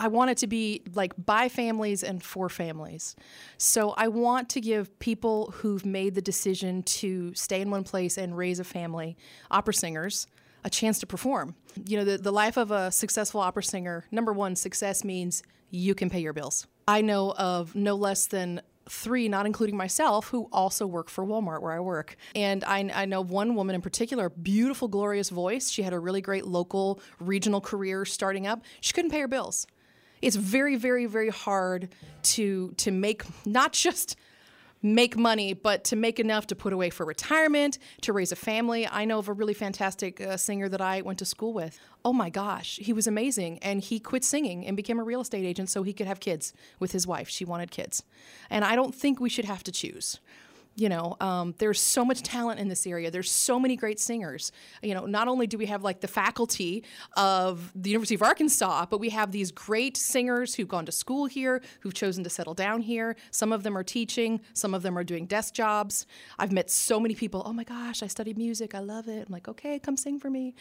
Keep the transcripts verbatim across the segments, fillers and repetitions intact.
I want it to be like by families and for families. So I want to give people who've made the decision to stay in one place and raise a family, opera singers, a chance to perform. You know, the, the life of a successful opera singer, number one, success means you can pay your bills. I know of no less than three, not including myself, who also work for Walmart where I work. And I, I know one woman in particular, beautiful, glorious voice. She had a really great local, regional career starting up. She couldn't pay her bills. It's very, very, very hard to to make, not just make money, but to make enough to put away for retirement, to raise a family. I know of a really fantastic uh, singer that I went to school with. Oh my gosh, he was amazing. And he quit singing and became a real estate agent so he could have kids with his wife. She wanted kids. And I don't think we should have to choose. You know, um, there's so much talent in this area. There's so many great singers. You know, not only do we have like the faculty of the University of Arkansas, but we have these great singers who've gone to school here, who've chosen to settle down here. Some of them are teaching. Some of them are doing desk jobs. I've met so many people. Oh my gosh, I studied music. I love it. I'm like, okay, come sing for me.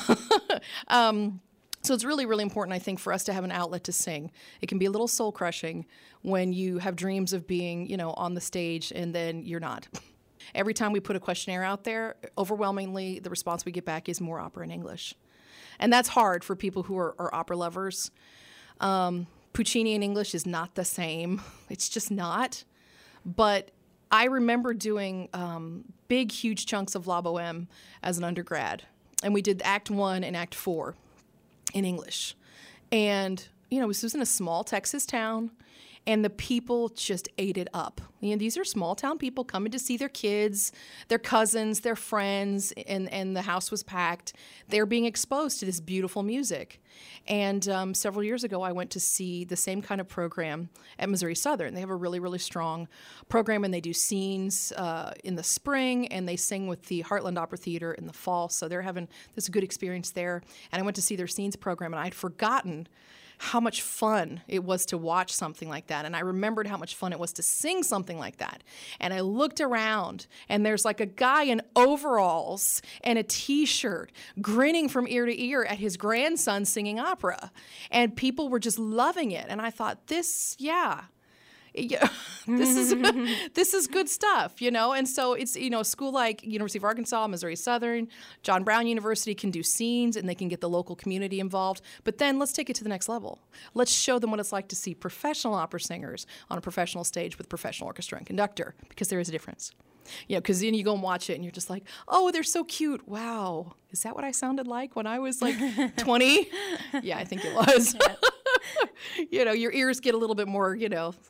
um, So it's really, really important, I think, for us to have an outlet to sing. It can be a little soul-crushing when you have dreams of being, you know, on the stage and then you're not. Every time we put a questionnaire out there, overwhelmingly, the response we get back is more opera in English. And that's hard for people who are, are opera lovers. Um, Puccini in English is not the same. It's just not. But I remember doing um, big, huge chunks of La Boheme as an undergrad. And we did Act One and Act Four in English. And, you know, this was in a small Texas town, and the people just ate it up. You know, these are small town people coming to see their kids, their cousins, their friends, and, and the house was packed. They're being exposed to this beautiful music. And um, several years ago, I went to see the same kind of program at Missouri Southern. They have a really, really strong program, and they do scenes uh, in the spring, and they sing with the Heartland Opera Theater in the fall. So they're having this good experience there. And I went to see their scenes program, and I'd forgotten how much fun it was to watch something like that. And I remembered how much fun it was to sing something like that. And I looked around, and there's like a guy in overalls and a T-shirt grinning from ear to ear at his grandson singing opera. And people were just loving it. And I thought, this, yeah. Yeah, this is this is good stuff, you know. And so it's, you know, a school like University of Arkansas, Missouri Southern, John Brown University can do scenes, and they can get the local community involved. But then let's take it to the next level. Let's show them what it's like to see professional opera singers on a professional stage with professional orchestra and conductor, because there is a difference. You know, because then you go and watch it, and you're just like, oh, they're so cute. Wow, is that what I sounded like when I was like twenty? Yeah, I think it was. Yeah. You know, your ears get a little bit more, you know,